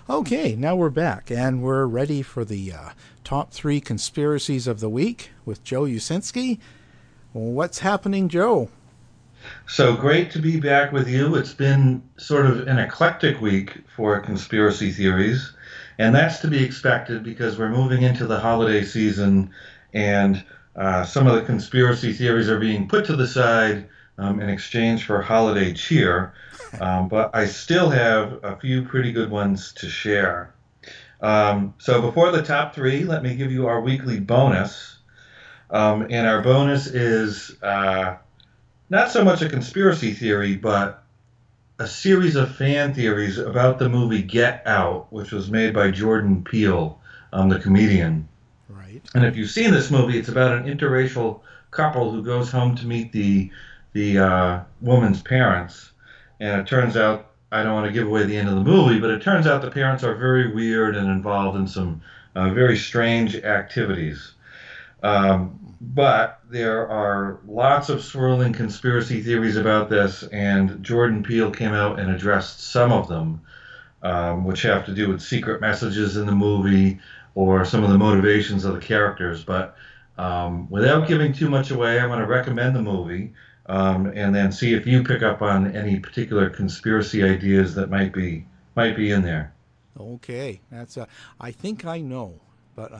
Okay, now we're back, and we're ready for the top three conspiracies of the week with Joe Usinski. What's happening, Joe? So great to be back with you. It's been sort of an eclectic week for conspiracy theories, and that's to be expected because we're moving into the holiday season, and some of the conspiracy theories are being put to the side in exchange for holiday cheer. But I still have a few pretty good ones to share. So before the top three, let me give you our weekly bonus. And our bonus is not so much a conspiracy theory, but a series of fan theories about the movie Get Out, which was made by Jordan Peele, the comedian. Right. And if you've seen this movie, it's about an interracial couple who goes home to meet the woman's parents. And it turns out, I don't want to give away the end of the movie, but it turns out the parents are very weird and involved in some very strange activities. But there are lots of swirling conspiracy theories about this, and Jordan Peele came out and addressed some of them, which have to do with secret messages in the movie or some of the motivations of the characters. But without giving too much away, I'm going to recommend the movie, and then see if you pick up on any particular conspiracy ideas that might be in there. Okay, that's I think I know, but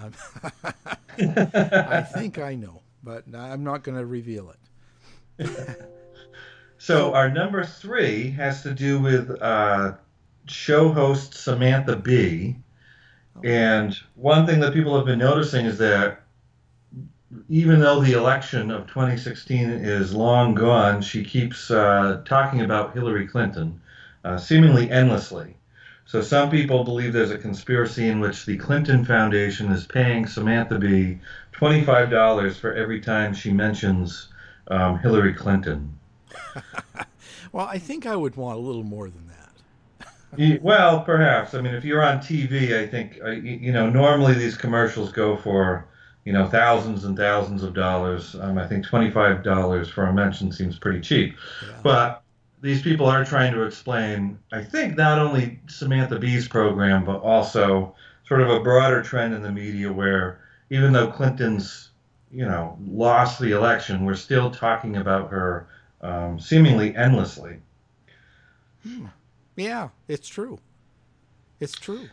I think I know, but I'm not going to reveal it. So So, our number three has to do with show host Samantha Bee. oh, And one thing that people have been noticing is that even though the election of 2016 is long gone, she keeps talking about Hillary Clinton, seemingly endlessly. So some people believe there's a conspiracy in which the Clinton Foundation is paying Samantha Bee $25 for every time she mentions Hillary Clinton. well, I think I would want a little more than that. Well, perhaps. I mean, if you're on TV, I think normally these commercials go for thousands and thousands of dollars. I think $25 for a mention seems pretty cheap, Yeah. but these people are trying to explain, I think, not only Samantha Bee's program, but also sort of a broader trend in the media where even though Clinton's lost the election, we're still talking about her seemingly endlessly. Hmm. Yeah, it's true. It's true.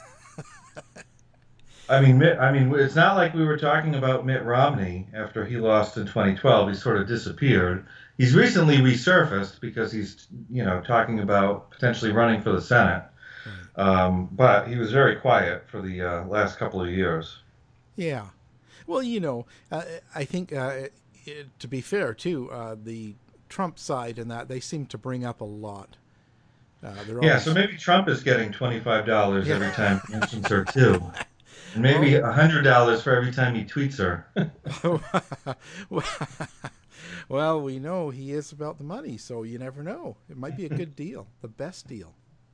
I mean, it's not like we were talking about Mitt Romney after he lost in 2012. He sort of disappeared. He's recently resurfaced because he's, talking about potentially running for the Senate. Right. But he was very quiet for the last couple of years. Yeah. Well, I think to be fair too, the Trump side and that they seem to bring up a lot. They're Yeah, so always, maybe Trump is getting $25 yeah. every time he mentions her too, and maybe Oh, $100 for every time he tweets her. well, we know he is about the money, so you never know. It might be a good deal, the best deal.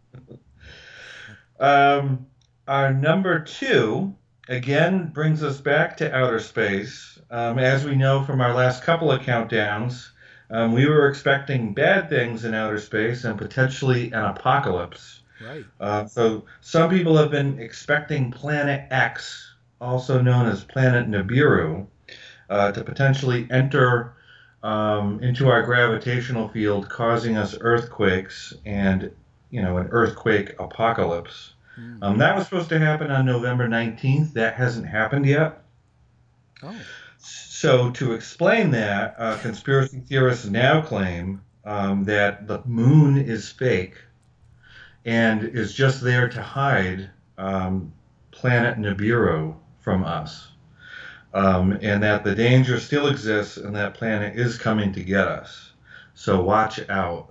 Um, our number two again brings us back to outer space. As we know from our last couple of countdowns, we were expecting bad things in outer space and potentially an apocalypse. Right. So some people have been expecting Planet X, also known as Planet Nibiru, to potentially enter into our gravitational field, causing us earthquakes and an earthquake apocalypse. Hmm. That was supposed to happen on November 19th. That hasn't happened yet. Oh. So, to explain that, conspiracy theorists now claim that the moon is fake and is just there to hide planet Nibiru from us, and that the danger still exists and that planet is coming to get us. So, watch out.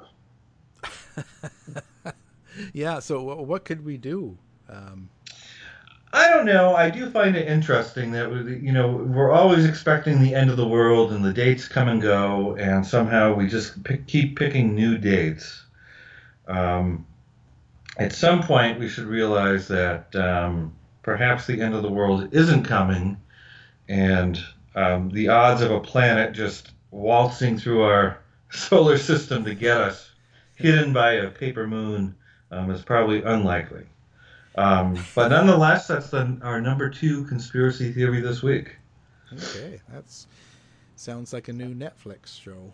Yeah. So what could we do? I don't know. I do find it interesting that we're always expecting the end of the world, and the dates come and go, and somehow we just keep picking new dates. Um, at some point, we should realize that perhaps the end of the world isn't coming, and the odds of a planet just waltzing through our solar system to get us, hidden by a paper moon, is probably unlikely. But nonetheless, that's our number two conspiracy theory this week. Okay, that's sounds like a new Netflix show.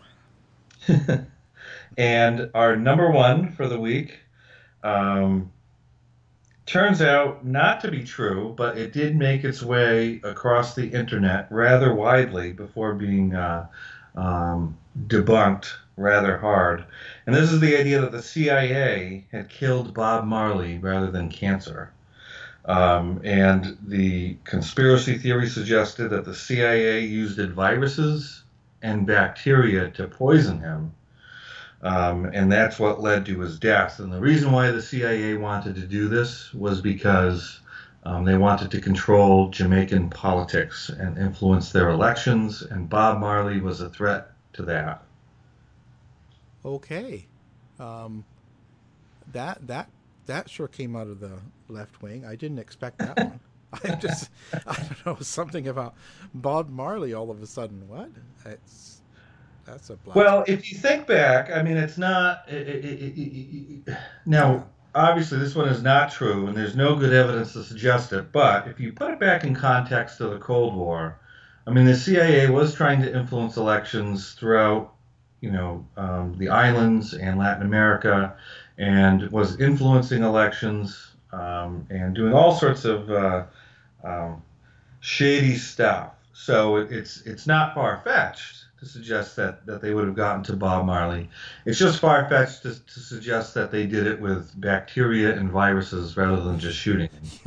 And our number one for the week um, turns out not to be true, but it did make its way across the internet rather widely before being debunked rather hard. And this is the idea that the CIA had killed Bob Marley rather than cancer. And the conspiracy theory suggested that the CIA used viruses and bacteria to poison him. And that's what led to his death. And the reason why the CIA wanted to do this was because they wanted to control Jamaican politics and influence their elections, and Bob Marley was a threat to that. Okay, um, that that that sure came out of the left wing. I didn't expect that one. I just I don't know something about Bob Marley all of a sudden. What? It's that's a Well, blasphemy. if you think back, I mean, it's not. Yeah. Now, obviously, this one is not true, and there's no good evidence to suggest it. But if you put it back in context of the Cold War, I mean, the CIA was trying to influence elections throughout, the islands and Latin America, and was influencing elections and doing all sorts of um, shady stuff. So it's not far fetched to suggest that they would have gotten to Bob Marley. It's just far fetched to suggest that they did it with bacteria and viruses rather than just shooting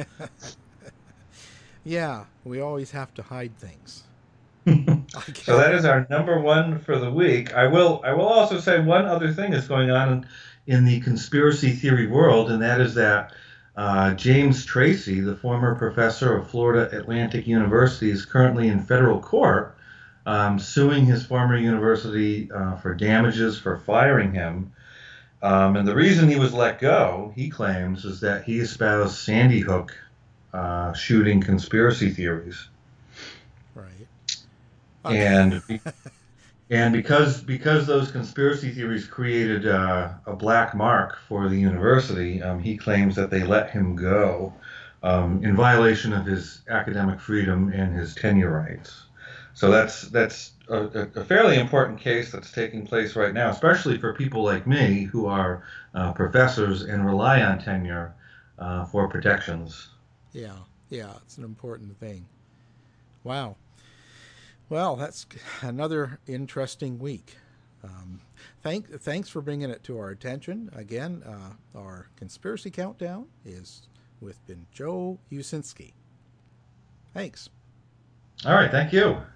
Yeah, we always have to hide things. him. I So that is guess. our number one for the week. I will also say one other thing is going on in the conspiracy theory world, and that is that James Tracy, the former professor of Florida Atlantic University, is currently in federal court suing his former university for damages for firing him. And the reason he was let go, he claims, is that he espoused Sandy Hook shooting conspiracy theories. Right. And because those conspiracy theories created a black mark for the university, he claims that they let him go in violation of his academic freedom and his tenure rights. So that's a fairly important case that's taking place right now, especially for people like me who are professors and rely on tenure for protections. Yeah. Yeah. It's an important thing. Wow. Well, that's another interesting week. Um, thanks for bringing it to our attention. Again, our conspiracy countdown is with been Joe Usinski. Thanks. All right, thank you.